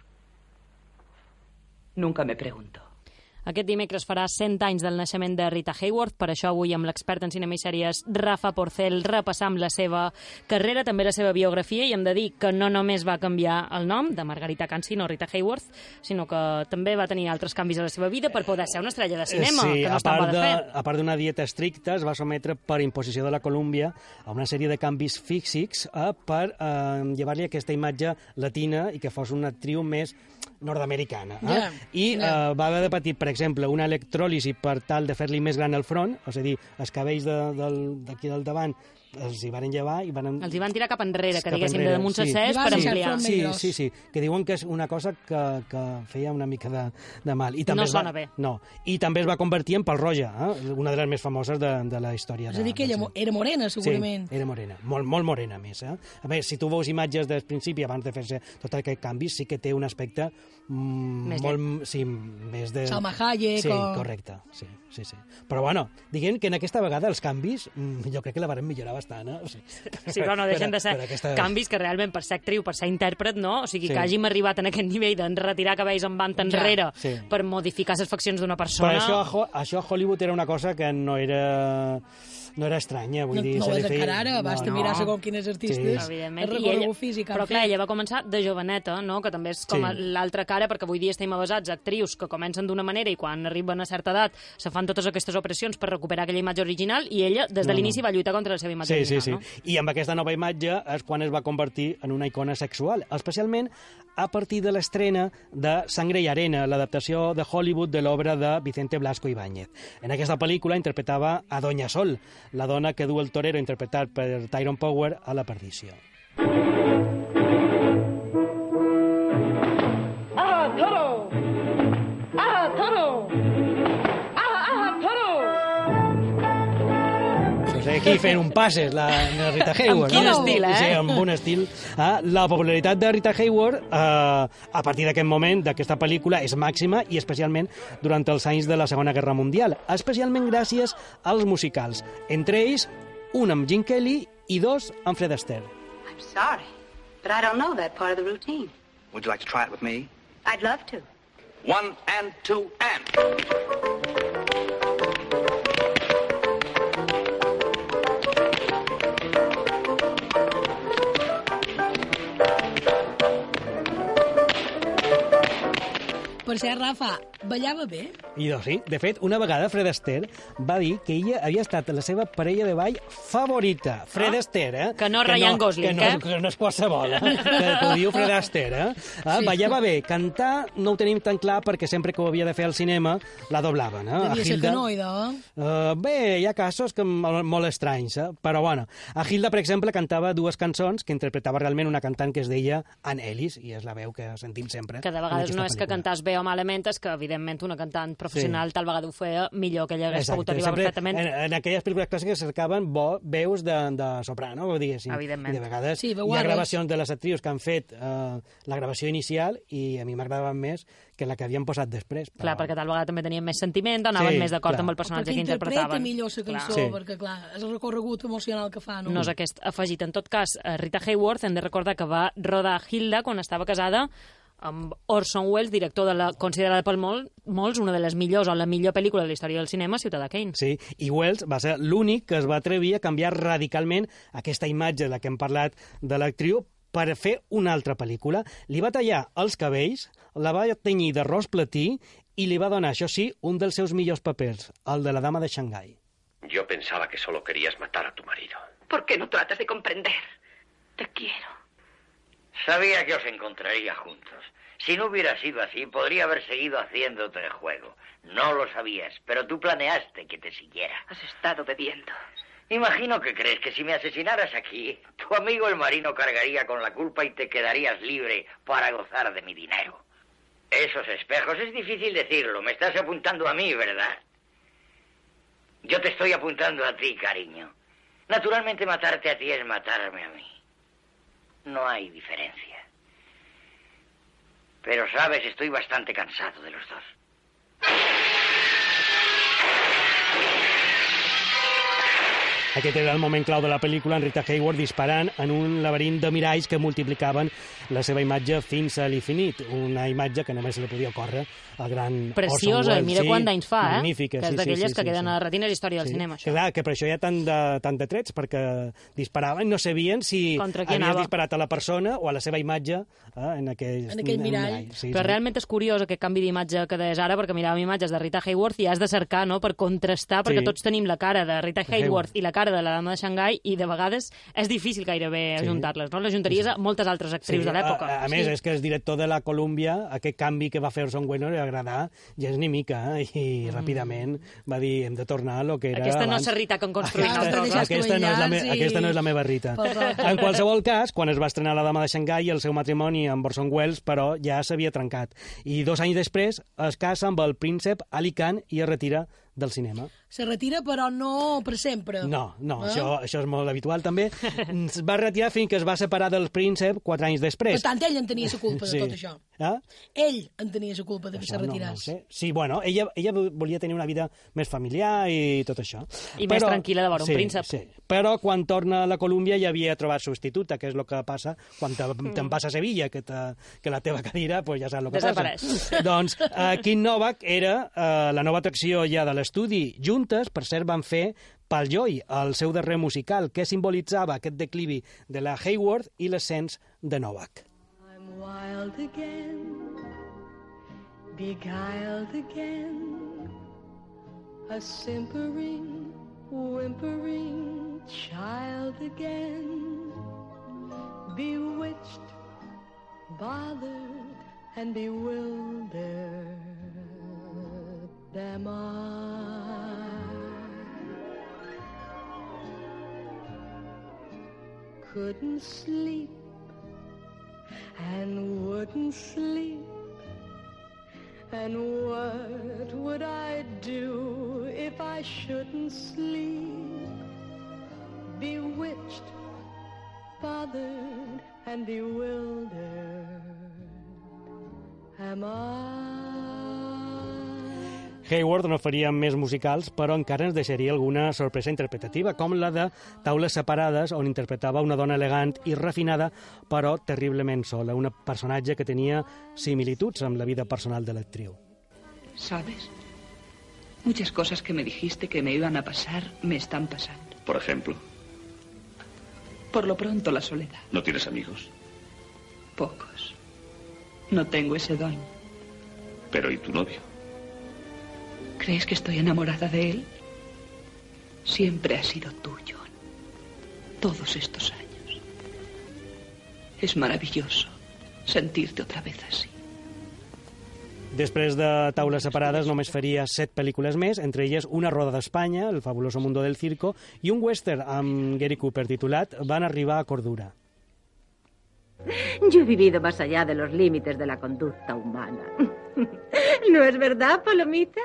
Nunca me pregunto. Aquest dimecres farà cent anys del naixement de Rita Hayworth, per això avui amb l'expert en cinema i sèries Rafa Porcel repassam la seva carrera, també la seva biografia, i hem de dir que no només va canviar el nom de Margarita Cansino, Rita Hayworth, sinó que també va tenir altres canvis a la seva vida per poder ser una estrella de cinema, sí, que no estava de fer. A part d'una dieta estricta, es va sometre per imposició de la Colúmbia a una sèrie de canvis físics eh, per eh, llevar-li aquesta imatge latina i que fos una actriu més nord-americana. Eh? Yeah, I yeah. Eh, va haver de patir, per exemple, una electròlisi per tal de fer-li més gran el front, és a dir, els cabells de, del, d'aquí del davant els hi van llevar i van... Els hi van tirar cap enrere, que cap diguéssim, enrere, de damunt sí. sencers per ampliar. Sí, sí, sí, que diuen que és una cosa que, que feia una mica de, de mal. I també No es va, sona bé. No, i també es va convertir en Pal Roja, eh? Una de les més famoses de, de la història. És a dir, que ella era morena, segurament. Sí, era morena, molt, molt morena, a més. Eh? A més, si tu veus imatges del principi, abans de fer-se tot aquest canvi, sí que té un aspecte mm, Més molt... Sí, més de... Salma Hayek sí, o... correcte, sí, sí, sí. Però bueno, diguem que en aquesta vegada els canvis, mm, jo crec que la varen millorar bastant, eh? O sigui, Sí, però no deixen de ser aquesta... canvis que realment per ser actriu, per ser intèrpret, no? O sigui, Sí. que hàgim arribat en aquest nivell d'enretirar cabells en banda enrere sí. per modificar les faccions d'una persona. Però això, a Ho- això a Hollywood era una cosa que no era... no era estranya, vull No, dir... no se ho li és feia- encara ara, basta no, mirar no. segons quines artistes Sí. Evidentment. el I recorregut ella- físic han però clar, fet. ella va començar de joveneta, no? Que també és com Sí. l'altra cara, perquè avui dia estem avasats a actrius que comencen d'una manera i quan arriben a certa edat se fan totes aquestes operacions per recuperar aquella imatge original, i ella des de No, l'inici no. va lluitar contra la seva imatge Sí, sí, original, sí. no? I amb aquesta nova imatge és quan es va convertir en una icona sexual, especialment a partir de l'estrena de Sangre i Arena, l'adaptació de Hollywood de l'obra de Vicente Blasco Ibáñez. En aquesta pel·lícula interpretava a Doña Sol, la dona que du el torero interpretat per Tyrone Power a la perdició. ¡Ah, toro! ¡Ah, toro! ¡Ah, ah, toro! Pues aquí fent un passes, la, la Rita Hayworth. Amb quin no? estil, eh? Sí, amb un estil. Ah, la popularitat de Rita Hayworth, eh, a partir d'aquest moment, d'aquesta pel·lícula, és màxima, i especialment durant els anys de la Segona Guerra Mundial, especialment gràcies als musicals. Entre ells, un amb Gene Kelly i dos amb Fred Astaire. I'm sorry, but I don't know that part of the routine. Would you like to try it with me? I'd love to. One and two and. Per cert, Rafa, ballava bé? I doncs sí, de fet, una vegada Fred Astaire va dir que ella havia estat la seva parella de ball favorita. Fred Ah, Astaire, eh? que no Ryan Gosling, que no, eh? Que no és qualsevol, eh? que, que ho diu Fred Astaire, eh? Ah, Sí. ballava bé. Cantar no ho tenim tan clar perquè sempre que ho havia de fer al cinema la doblaven, eh? A Devia ser Hilda- canoide, eh? Uh, bé, hi ha casos que molt, molt estranys, eh? Però bueno, a Hilda, per exemple, cantava dues cançons que interpretava realment una cantant que es deia Ann Ellis, i és la veu que sentim sempre. Que de en vegades aquesta no és que pel·lícula. cantàs bé o malament, és que, evidentment, una cantant professional Sí. tal vegada ho feia millor que ella hagués Exacte, pogut arribar sempre perfectament. En, en aquelles pel·lícules clàssiques cercaven bo, veus de, de soprano, diguéssim. Evidentment. I de vegades Sí, hi ha veuarres. gravacions de les actrius que han fet eh, la gravació inicial i a mi m'agradaven més que la que havien posat després. Clar, perquè tal vegada també tenien més sentiment, anaven Sí, més d'acord clar. amb el personatge Perquè que interpreta interpretaven. millor la cançó, Sí. perquè, clar, és el recorregut emocional que fa, no? No és aquest afegit. En tot cas, eh, Rita Hayworth, hem de recordar que va rodar Hilda quan estava casada amb Orson Welles, director de la considerada per molt, molts una de les millors o la millor pel·lícula de la història del cinema, Ciutadà Kane. Sí, i Wells va ser l'únic que es va atrevir a canviar radicalment aquesta imatge de la que hem parlat de l'actriu per fer una altra pel·lícula. Li va tallar els cabells, la va tenyir de ros platí i li va donar, això sí, un dels seus millors papers, el de la dama de Shanghái. Yo pensaba que solo querías matar a tu marido. ¿Por qué no tratas de comprender? Te quiero. Sabía que os encontraría juntos. Si no hubiera sido así, podría haber seguido haciéndote el juego. No lo sabías, pero tú planeaste que te siguiera. Has estado bebiendo. Imagino que crees que si me asesinaras aquí, tu amigo el marino cargaría con la culpa y te quedarías libre para gozar de mi dinero. Esos espejos, es difícil decirlo. Me estás apuntando a mí, ¿verdad? Yo te estoy apuntando a ti, cariño. Naturalmente matarte a ti es matarme a mí. No hay diferencia. Pero, sabes, estoy bastante cansado de los dos. Aquest era el moment clau de la pel·lícula, en Rita Hayworth disparant en un laberint de miralls que multiplicaven la seva imatge fins a l'infinit. Una imatge que només se li podia ocórrer al gran Preciosa, i mira sí, quant d'anys fa, eh? Magnífica, que és sí, d'aquelles sí, sí, que queden sí. a la retina de la història del Sí. cinema. Això. Clar, que per això hi ha tant de, tant de trets, perquè disparaven i no sabien si Contra qui havies anava. disparat a la persona o a la seva imatge eh, en aquell, En aquell mirall. Sí, Però sí. realment és curiós aquest canvi d'imatge que deies ara, perquè miràvem imatges de Rita Hayworth i has de cercar, no?, per contrastar, perquè Sí. tots tenim la cara de Rita Hayworth i la cara de la dama de Xangai, i de vegades és difícil gairebé Sí. ajuntar-les, no? Les juntaries a moltes altres actrius de l'època. A, a, a més, Sí. és que el director de la Columbia, aquest canvi que va fer Orson Welles no li va agradar gens ni mica, eh? I mm. ràpidament va dir, hem de tornar a lo que era Aquesta no abans. és la Rita que han construït Aquesta, nosaltres. aquesta, no és la me, i- aquesta no és la meva Rita. Pel roig. En qualsevol cas, quan es va estrenar La dama de Xangai, el seu matrimoni amb Orson Welles, però ja s'havia trencat. I dos anys després es casa amb el príncep Ali Khan i es retira del cinema. Se retira, però no per sempre. No, no, Eh? això, això és molt habitual també. Es va retirar fins que es va separar del príncep quatre anys Per després. tant, ell en tenia la culpa Sí. de tot això. Eh? Ell en tenia la culpa de que Això se no, no ho retirés. sé. Sí, bueno, ella, ella volia tenir una vida més familiar i tot això. I més tranquil·la de veure un sí, príncep. Sí. Però quan torna a la Colúmbia ja havia trobat substituta, que és el que passa quan te- te'n vas a Sevilla, que, te, que la teva cadira pues, ja saps el que Desapareix. passa. Doncs uh, Kim Novak era uh, la nova atracció ja de l'estudi. Juntes, per cert, van fer Pal Joy, el seu darrer musical, que simbolitzava aquest declivi de la Hayworth i l'ascens de Novak. I'm wild again, beguiled again, a simpering, whimpering child again, bewitched, bothered, and bewildered am I. Couldn't sleep and wouldn't sleep. And what would I do if I shouldn't sleep? Bewitched, bothered, and bewildered am I. Hayworth no faria més musicals, però encara ens deixaria alguna sorpresa interpretativa, com la de Taules separades, on interpretava una dona elegant i refinada, però terriblement sola, un personatge que tenia similituds amb la vida personal de l'actriu. ¿Sabes? Muchas cosas que me dijiste que me iban a pasar me están pasando. Por ejemplo, Por lo pronto, la soledad. ¿no tienes amigos? Pocos. No tengo ese don. Pero ¿y tu novio? ¿Crees que estoy enamorada de él? Siempre ha sido tuyo. Todos estos años. Es maravilloso sentirte otra vez así. Després de Taules separades només faria set pel·lícules més, entre elles Una roda d'Espanya, El fabuloso mundo del circo, i un western amb Gary Cooper titulat Van arribar a Cordura. Yo he vivido más allá de los límites de la conducta humana. ¿No es verdad, Palomita?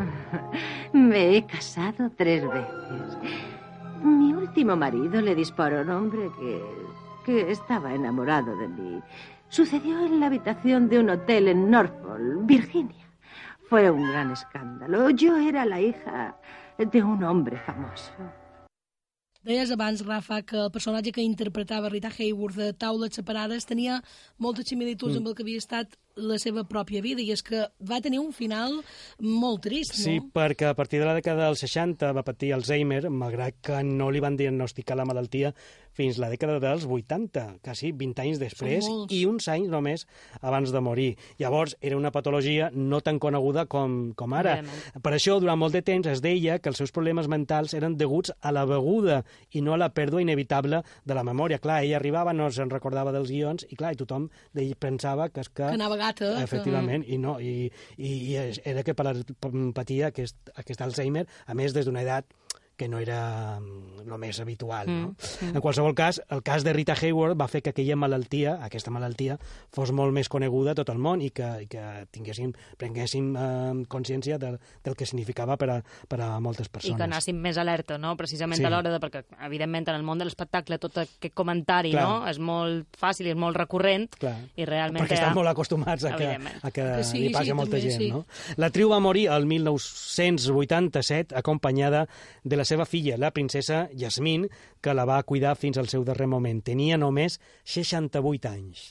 Me he casado tres veces. Mi último marido le disparó a un hombre que, que estaba enamorado de mí. Sucedió en la habitación de un hotel en Norfolk, Virginia. Fue un gran escándalo. Yo era la hija de un hombre famoso. Deies abans, Rafa, que el personatge que interpretava Rita Hayworth de Taules separades tenia moltes similituds mm. amb el que havia estat la seva pròpia vida, i és que va tenir un final molt trist, no? Sí, perquè a partir de la dècada dels seixanta va patir Alzheimer, malgrat que no li van diagnosticar la malaltia fins la dècada dels vuitanta, quasi vint anys després, i uns anys només abans de morir. Llavors, era una patologia no tan coneguda com, com ara. Realment. Per això, durant molt de temps es deia que els seus problemes mentals eren deguts a la beguda i no a la pèrdua inevitable de la memòria. Clar, ella arribava, no se'n recordava dels guions, i clar, i tothom d'ell pensava que és que... Que anava gata. Efectivament, i no, i, i, i era que patia aquest, aquest Alzheimer, a més des d'una edat que no era el més habitual. No? Mm, mm. En qualsevol cas, el cas de Rita Hayworth va fer que aquella malaltia, aquesta malaltia, fos molt més coneguda a tot el món i que, i que tinguéssim, prenguéssim eh, consciència del, del que significava per a, per a moltes persones. I que anéssim més alerta, no? Precisament Sí. a l'hora de... Perquè, evidentment, en el món de l'espectacle tot aquest comentari, Clar. no? És molt fàcil i és molt recurrent, Clar. i realment... Perquè ja... estan molt acostumats a que, Evidentment. a que, Que sí, li passi sí, a molta també, gent. sí. No? L'actriu va morir el mil nou-cents vuitanta-set acompanyada de la seva filla, la princesa Yasmín, que la va cuidar fins al seu darrer moment. Tenia només seixanta-vuit anys.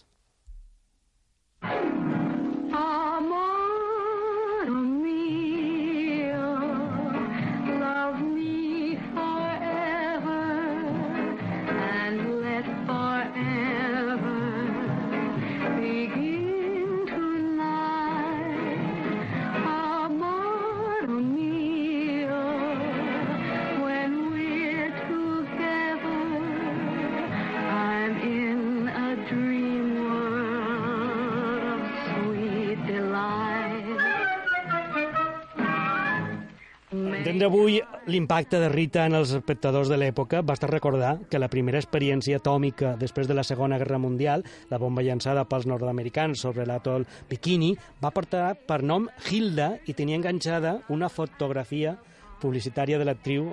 D'avui, l'impacte de Rita en els espectadors de l'època basta recordar que la primera experiència atòmica després de la Segona Guerra Mundial, la bomba llançada pels nord-americans sobre l'atol Bikini, va portar per nom Hilda i tenia enganxada una fotografia publicitària de l'actriu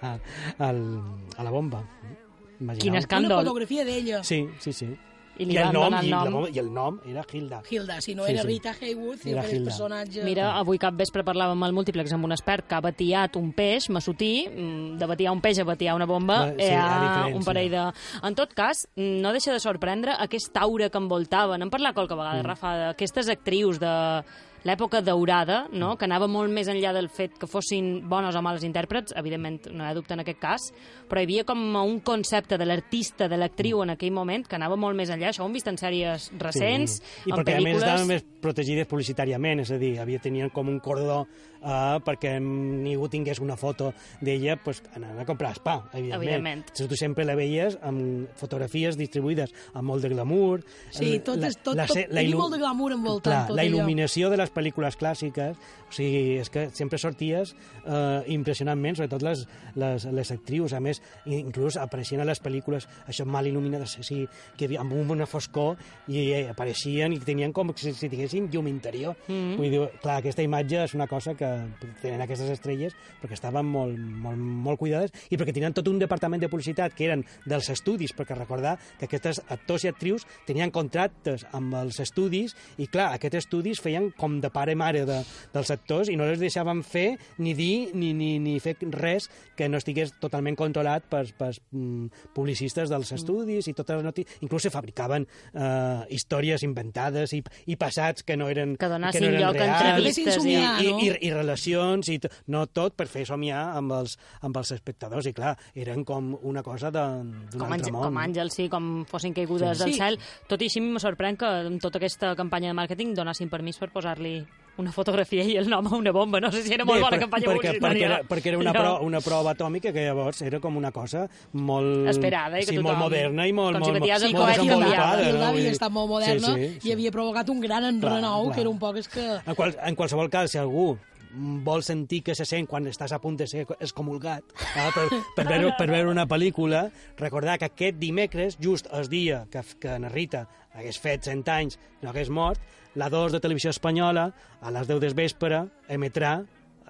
al, a la bomba. Imagineu? Quin escàndol. Una fotografia d'ella. Sí, sí, sí. I, li I, el van nom, donar el i, nom. la, I el nom era Hilda. Hilda, si no Sí, era sí. Rita Hayworth, i Era aquell Hilda. personatge... Mira, avui cap vespre parlàvem al múltiplex amb un expert que ha batiat un peix massotí, mm, de batiar un peix a batiar una bomba, Sí, hi hi ha ha diferència. un parell de... En tot cas, no deixa de sorprendre aquest aura que envoltava. N'hem parlat qualque vegada, Mm. Rafa, d'aquestes actrius de l'època daurada, no? Que anava molt més enllà del fet que fossin bones o males intèrprets, evidentment no hi ha dubte en aquest cas, però hi havia com un concepte de l'artista, de l'actriu en aquell moment, que anava molt més enllà. Això ho hem vist en sèries recents, Sí. I en perquè a més pel·lícules... estaven més protegides publicitàriament, és a dir, havia tenien com un cordó uh, perquè ningú tingués una foto d'ella pues, anant a comprar spa, evidentment. Evidentment. Si tu sempre la veies amb fotografies distribuïdes amb molt de glamour. Sí, tot, és, tot, tot, la tenia il·lu- molt de glamour envoltant Clar, tot la allò. il·luminació de les pel·lícules clàssiques, o sigui, és que sempre sorties eh, impressionantment, sobretot les, les, les actrius, a més, inclús apareixien a les pel·lícules això mal il·luminades, o sigui, que hi havia amb una foscor i eh, apareixien i tenien com si, si tinguessin llum interior. Mm. Vull dir, clar, aquesta imatge és una cosa que tenen aquestes estrelles perquè estaven molt, molt, molt cuidades i perquè tenien tot un departament de publicitat que eren dels estudis, perquè recordar que aquests actors i actrius tenien contractes amb els estudis i, clar, aquests estudis feien com de pare-mare de, dels actors i no els deixaven fer ni dir ni, ni, ni fer res que no estigués totalment controlat per, per mm, publicistes dels estudis i totes les notícies. Inclús se fabricaven eh, històries inventades i, i passats que no eren, Que donessin no eren lloc a reals, entrevistes i, i- i, i, i relacions, i t- no tot per fer somiar amb els, amb els espectadors. I clar, eren com una cosa d'un com, altre àngel, món. com àngels, sí, com fossin caigudes Sí. del Sí. cel. Tot i així me sorprèn que amb tota aquesta campanya de màrqueting donessin permís per posar-li una fotografia i el nom a una bomba. No sé si era molt Bé, bona per- campanya perquè, perquè, publicitària. era, perquè era una, però- pro, una prova atòmica que llavors era com una cosa molt... Esperada i que sí, tothom- molt moderna i molt, com si molt, baties el molt coet i desenvolupada. Hilda no? Vull havia dir- estat molt moderna sí, sí, i havia provocat un gran enrenou, clar. que era un poc és que... En, qual, en qualsevol cas, si algú vol sentir que se sent quan estàs a punt de ser excomulgat eh, per, per, veure, per veure una pel·lícula, recordar que aquest dimecres, just el dia que, que na Rita hagués fet cent anys i no hagués mort, la dos de Televisió Espanyola, a les deu del vespre, emetrà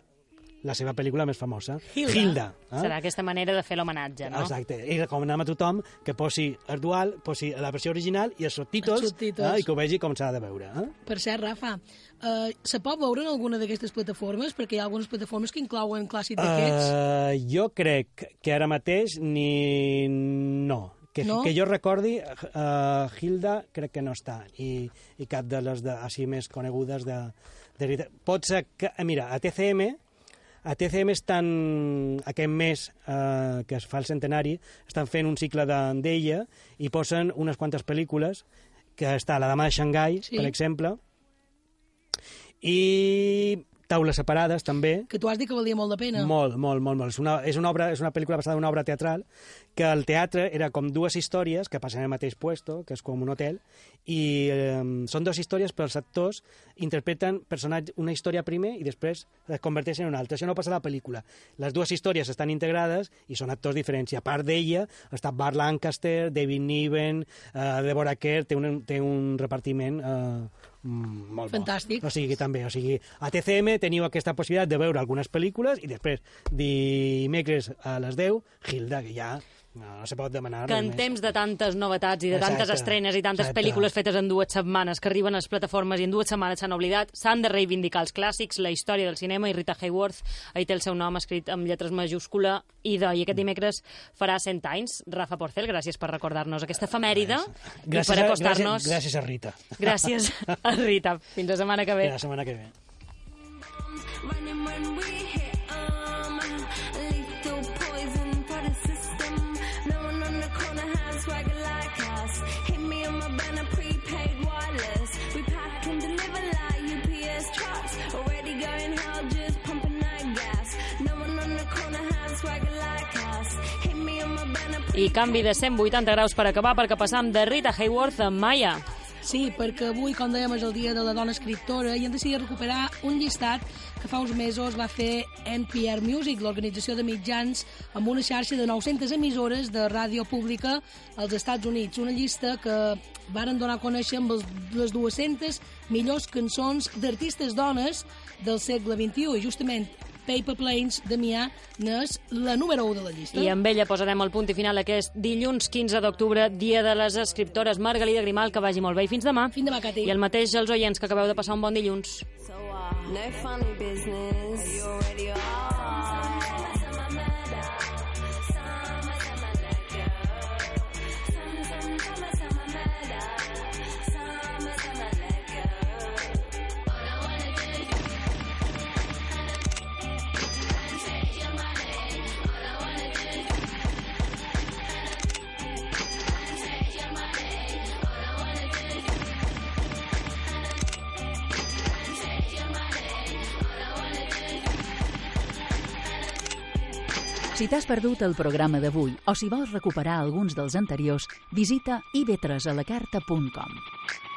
la seva pel·lícula més famosa, Hilda. Hilda eh? Serà aquesta manera de fer l'homenatge, no? Exacte, i recomanem a tothom que posi el dual, posi la versió original i els subtítols, Els subtítols. eh, i que ho vegi com s'ha de veure. Eh? Per cert, Rafa, uh, se pot veure en alguna d'aquestes plataformes? Perquè hi ha algunes plataformes que inclouen clàssics d'aquests. Uh, jo crec que ara mateix ni... no. Que, No? que jo recordi, uh, Hilda crec que no està, i, i cap de les de, així més conegudes de, de Rita. Pot ser que... eh, Mira, a T C M, a T C M estan, aquest mes uh, que es fa el centenari, estan fent un cicle de- d'ella i posen unes quantes pel·lícules, que està La dama de Xangai, Sí. per exemple, i Taules separades, també. Que tu has dit que valia molt de pena. Molt, molt, molt, molt. És una, és una, obra, és una pel·lícula basada en una obra teatral que el teatre era com dues històries que passen en el mateix puesto, que és com un hotel, i eh, són dues històries, però els actors interpreten personatge, una història primer i després es converteixen en una altra. Això no passa a la pel·lícula. Les dues històries estan integrades i són actors diferents. I a part d'ella està Burt Lancaster, David Niven, eh, Deborah Kerr, té un, té un repartiment eh, mm, molt Fantàstic. bo. O sigui, també, o sigui, a T C M teniu aquesta possibilitat de veure algunes pel·lícules i després dimecres a les deu, Hilda, que ja No, no se pot demanar Que res en més. temps de tantes novetats i de tantes Exacte, estrenes i tantes exacte. pel·lícules fetes en dues setmanes que arriben a les plataformes i en dues setmanes s'han oblidat, s'han de reivindicar els clàssics, la història del cinema, i Rita Hayworth, ahí té el seu nom escrit amb lletres majúscula i de, i aquest dimecres farà cent anys. Rafa Porcel, gràcies per recordar-nos aquesta efemèride i Gràcies per a- acostar-nos... gràcies- gràcies a Rita. Gràcies a Rita. Fins la setmana que ve. Fins la setmana que ve. Running when we hit 'em. Lethal poison for the system. No one on the corner has swagger like us. Hit me on my banner, prepaid wireless. We pack and deliver like U P S trucks. Already going hell, just pumping that gas. No one on the corner has swagger like us. Hit me on my banner. I canvi de cent vuitanta graus per acabar, perquè passam de Rita Hayworth a Maya. Sí, perquè avui, com dèiem, és el dia de la dona escriptora i hem decidit recuperar un llistat que fa uns mesos va fer N P R Music, l'organització de mitjans, amb una xarxa de nou-centes emissores de ràdio pública als Estats Units. Una llista que varen donar a conèixer amb els, les dues-centes millors cançons d'artistes dones del segle vint-i-u. I justament Paper Planes de Mia n'és la número u de la llista. I amb ella posarem el punt i final aquest dilluns quinze d'octubre, dia de les escriptores. Margalida Grimal, que vagi molt bé i fins demà. Fins demà, Cati. I el mateix als oients, que acabeu de passar un bon dilluns. No funny business. You already are. Si t'has perdut el programa d'avui o si vols recuperar alguns dels anteriors, visita i ve tres a la carta punt com.